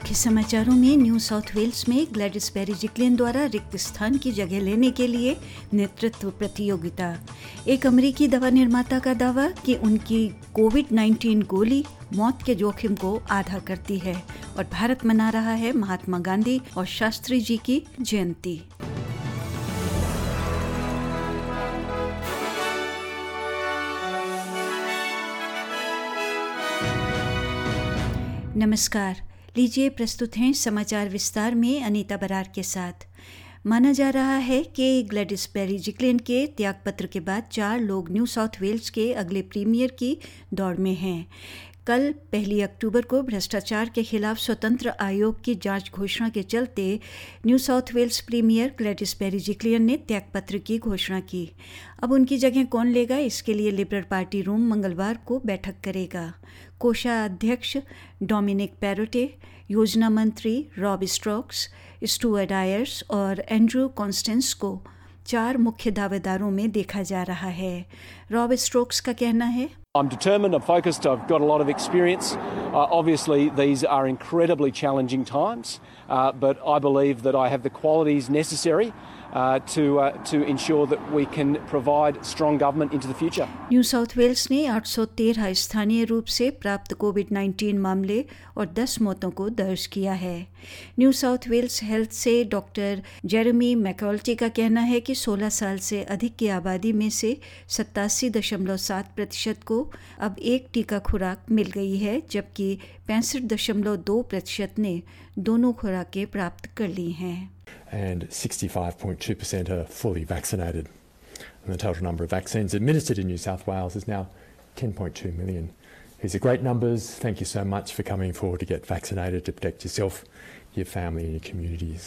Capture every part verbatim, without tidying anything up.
मुख्य समाचारों में न्यू साउथ वेल्स में ग्लैडिस बेरिजिक्लियन द्वारा रिक्त स्थान की जगह लेने के लिए नेतृत्व प्रतियोगिता। एक अमेरिकी दवा निर्माता का दावा कि उनकी कोविड नाइन्टीन गोली मौत के जोखिम को आधा करती है। और भारत मना रहा है महात्मा गांधी और शास्त्री जी की जयंती। नमस्कार, लीजिए प्रस्तुत हैं समाचार विस्तार में अनीता बरार के साथ। माना जा रहा है कि ग्लैडिस बेरिजिक्लियन के त्यागपत्र के बाद चार लोग न्यू साउथ वेल्स के अगले प्रीमियर की दौड़ में हैं। कल पहली अक्टूबर को भ्रष्टाचार के खिलाफ स्वतंत्र आयोग की जांच घोषणा के चलते New South Wales premier Gladys Berejiklian ने त्यागपत्र की घोषणा की। अब उनकी जगह कौन लेगा, इसके लिए लिबरल पार्टी रूम मंगलवार को बैठक करेगा। कोषाध्यक्ष डोमिनिक पैरोटे, योजना मंत्री रॉब स्ट्रोक्स, स्टुअर्ट आयर्स और एंड्रू कॉन्स्टेंस को चार मुख्य दावेदारों में देखा जा रहा है। रॉब स्ट्रोक्स का कहना है, I'm determined, I'm focused, I've got a lot of experience. Uh, obviously, these are incredibly challenging times, uh, but I believe that I have the qualities necessary uh, to uh, to ensure that we can provide strong government into the future. New South Wales ने आठ सौ तेरह स्थानीय रूप से प्राप्त Covid nineteen मामले और दस मौतों को दर्ज किया है। न्यू साउथ वेल्स हेल्थ से डॉक्टर जेरेमी मैकॉल्टी का कहना है कि सोलह साल से अधिक की आबादी में से सत्तासी दशमलव सात प्रतिशत को अब एक टीका खुराक मिल गई है, जबकि पैंसठ दशमलव दो प्रतिशत ने दोनों खुराकें प्राप्त कर ली हैं। And sixty-five point two percent are fully vaccinated. And the total number of vaccines administered in New South Wales is now ten point two million. These are great numbers. Thank you so much for coming forward to get vaccinated to protect yourself, your family and your communities.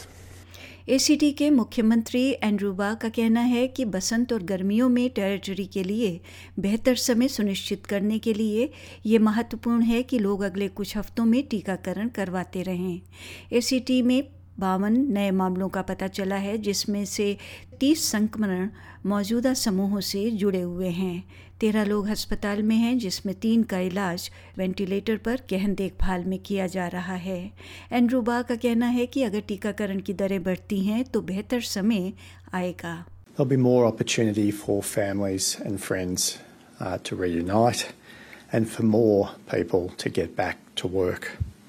ACT के मुख्यमंत्री Andrew बा का कहना है कि बसंत और गर्मियों में टेरिटरी के लिए बेहतर समय सुनिश्चित करने के लिए ये महत्वपूर्ण है कि लोग अगले कुछ हफ्तों में टीकाकरण करवाते रहें। एसीटी में बावन नए मामलों का पता चला है, जिसमें से तीस संक्रमण मौजूदा समूहों से जुड़े हुए हैं। तेरह लोग अस्पताल में हैं, जिसमें तीन का इलाज वेंटिलेटर पर गहन देखभाल में किया जा रहा है। एंड्रू बा का कहना है कि अगर टीकाकरण की दरें बढ़ती हैं तो बेहतर समय आएगा। There'll be more opportunity for families and friends uh, to reunite and for more people to get back to work.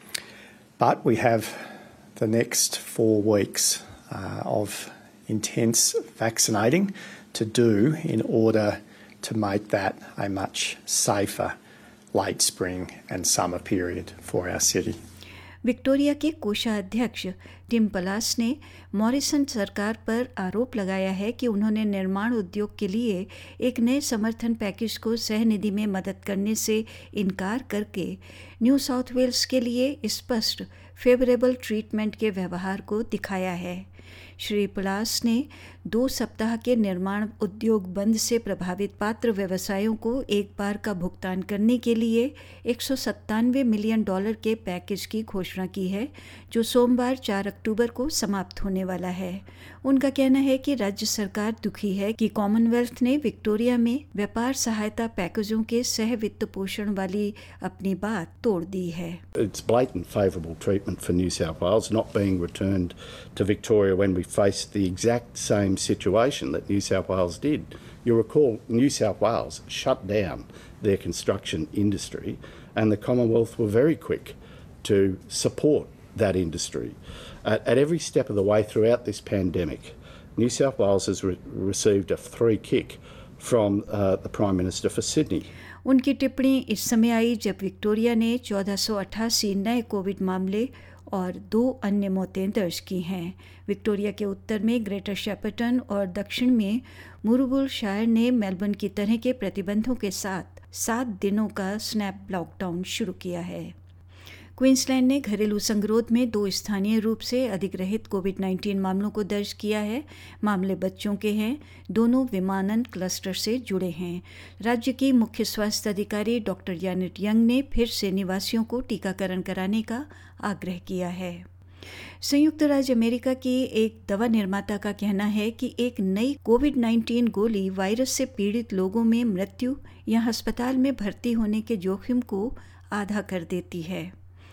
But we have the next four weeks uh, of intense vaccinating to do in order to make that a much safer late spring and summer period for our city. Victoria के कोषाध्यक्ष Tim पलास ने Morrison सरकार पर आरोप लगाया है कि उन्होंने निर्माण उद्योग के लिए एक नए समर्थन पैकेज को सहनिधि में मदद करने से इनकार करके न्यू साउथ वेल्स के लिए स्पष्ट फेवरेबल ट्रीटमेंट के व्यवहार को दिखाया है। श्री पलास ने दो सप्ताह के निर्माण उद्योग बंद से प्रभावित पात्र व्यवसायों को एक बार का भुगतान करने के लिए एक सौ सत्तानवे मिलियन डॉलर के पैकेज की घोषणा की है, जो सोमवार चार अक्टूबर को समाप्त होने वाला है। उनका कहना है कि राज्य सरकार दुखी है कि कॉमनवेल्थ ने विक्टोरिया में व्यापार सहायता पैकेजों के सह वित्त पोषण वाली अपनी बात तोड़ दी है। It's blatant favourable treatment for New South Wales not being returned to Victoria when we faced the exact same situation that New South Wales did. You recall New South Wales shut down their construction industry and the Commonwealth were very quick to support that industry. At, at every step of the way throughout this pandemic, New South Wales has re- received a free kick from uh, the Prime Minister for Sydney. उनकी टिप्पणी इस समय आई जब Victoria ने चौदह सौ अट्ठासी नए कोविड मामले और दो अन्य मौतें दर्ज की हैं। विक्टोरिया के उत्तर में ग्रेटर शेपर्टन और दक्षिण में मुरुबुल शायर ने मेलबर्न की तरह के प्रतिबंधों के साथ सात दिनों का स्नैप लॉकडाउन शुरू किया है। क्वींसलैंड ने घरेलू संगरोध में दो स्थानीय रूप से अधिग्रहित कोविड नाइन्टीन मामलों को दर्ज किया है। मामले बच्चों के हैं, दोनों विमानन क्लस्टर से जुड़े हैं। राज्य की मुख्य स्वास्थ्य अधिकारी डॉक्टर यानेट यंग ने फिर से निवासियों को टीकाकरण कराने का आग्रह किया है। संयुक्त राज्य अमेरिका की एक दवा निर्माता का कहना है कि एक नई कोविड नाइन्टीन गोली वायरस से पीड़ित लोगों में मृत्यु या अस्पताल में भर्ती होने के जोखिम को आधा कर देती है।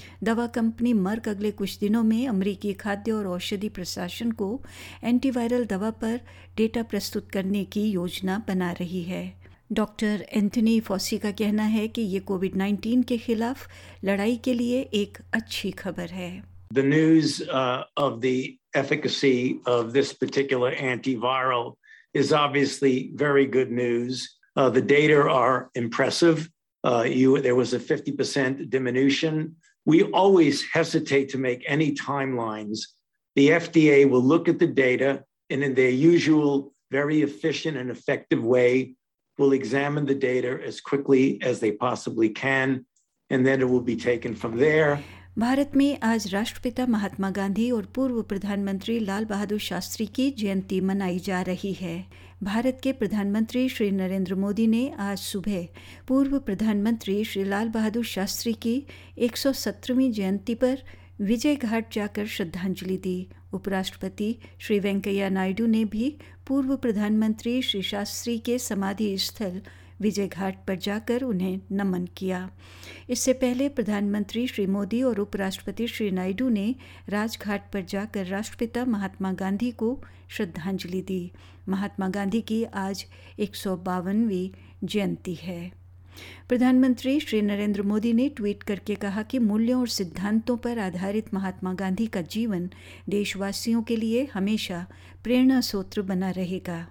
दवा कंपनी मर्क अगले कुछ दिनों में अमेरिकी खाद्य और औषधि प्रशासन को एंटीवायरल दवा पर डेटा प्रस्तुत करने की योजना बना रही है। डॉक्टर एंथनी फॉसी का कहना है कि ये कोविड नाइन्टीन के खिलाफ लड़ाई के लिए एक अच्छी खबर है। The news uh, of the efficacy of this particular antiviral is obviously very good news. Uh, the data are impressive. Uh, you, there was a fifty percent diminution. We always hesitate to make any timelines. The F D A will look at the data and in their usual very efficient and effective way will examine the data as quickly as they possibly can, and then it will be taken from there. Bharat में आज राष्ट्रपिता महात्मा गांधी और पूर्व प्रधानमंत्री लाल बहादुर शास्त्री की जयंती मनाई जा रही है। भारत के प्रधानमंत्री श्री नरेंद्र मोदी ने आज सुबह पूर्व प्रधानमंत्री श्री लाल बहादुर शास्त्री की एक सौ सत्रहवीं जयंती पर विजय घाट जाकर श्रद्धांजलि दी। उपराष्ट्रपति श्री वेंकैया नायडू ने भी पूर्व प्रधानमंत्री श्री शास्त्री के समाधि स्थल विजय घाट पर जाकर उन्हें नमन किया। इससे पहले प्रधानमंत्री श्री मोदी और उपराष्ट्रपति श्री नायडू ने राजघाट पर जाकर राष्ट्रपिता महात्मा गांधी को श्रद्धांजलि दी। महात्मा गांधी की आज एक सौ बावनवीं जयंती है। प्रधानमंत्री श्री नरेंद्र मोदी ने ट्वीट करके कहा कि मूल्यों और सिद्धांतों पर आधारित महात्मा गांधी का जीवन देशवासियों के लिए हमेशा प्रेरणा स्रोत बना रहेगा।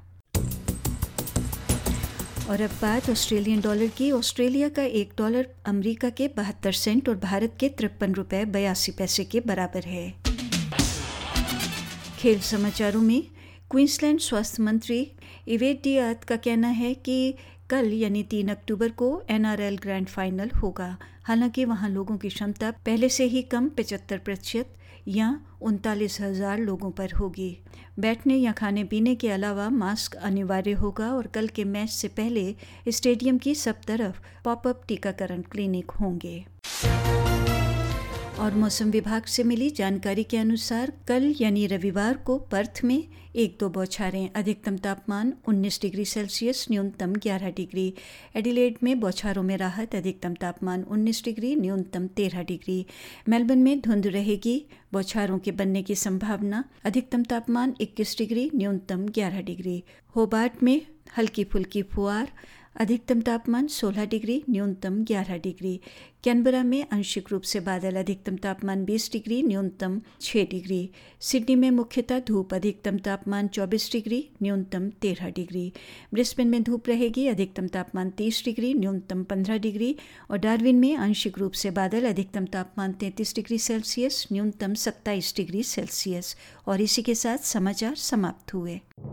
और अब बात ऑस्ट्रेलियन डॉलर की। ऑस्ट्रेलिया का एक डॉलर अमेरिका के बहत्तर सेंट और भारत के तिरपन रुपये बयासी पैसे के बराबर है। खेल समाचारों में क्वींसलैंड स्वास्थ्य मंत्री इवेट डियाथ का कहना है कि कल यानी तीन अक्टूबर को N R L grand final होगा। हालांकि वहां लोगों की क्षमता पहले से ही कम पचहत्तर प्रतिशत या उनतालीस हजार लोगों पर होगी। बैठने या खाने पीने के अलावा मास्क अनिवार्य होगा और कल के मैच से पहले स्टेडियम की सब तरफ पॉपअप टीकाकरण क्लिनिक होंगे। और मौसम विभाग से मिली जानकारी के अनुसार कल यानी रविवार को पर्थ में एक दो बौछारें, अधिकतम तापमान उन्नीस डिग्री सेल्सियस, न्यूनतम ग्यारह डिग्री। एडिलेड में बौछारों में राहत, अधिकतम तापमान उन्नीस डिग्री, न्यूनतम तेरह डिग्री। मेलबर्न में धुंध रहेगी, बौछारों के बनने की संभावना, अधिकतम तापमान इक्कीस डिग्री, न्यूनतम ग्यारह डिग्री। होबार्ट में हल्की फुल्की फुहार, अधिकतम तापमान सोलह डिग्री, न्यूनतम ग्यारह डिग्री। कैनबरा में आंशिक रूप से बादल, अधिकतम तापमान बीस डिग्री, न्यूनतम छह डिग्री। सिडनी में मुख्यतः धूप, अधिकतम तापमान चौबीस डिग्री, न्यूनतम तेरह डिग्री। ब्रिस्बेन में धूप रहेगी, अधिकतम तापमान तीस डिग्री, न्यूनतम पंद्रह डिग्री। और डार्विन में आंशिक रूप से बादल, अधिकतम तापमान तैंतीस डिग्री सेल्सियस, न्यूनतम सत्ताईस डिग्री सेल्सियस। और इसी के साथ समाचार समाप्त हुए।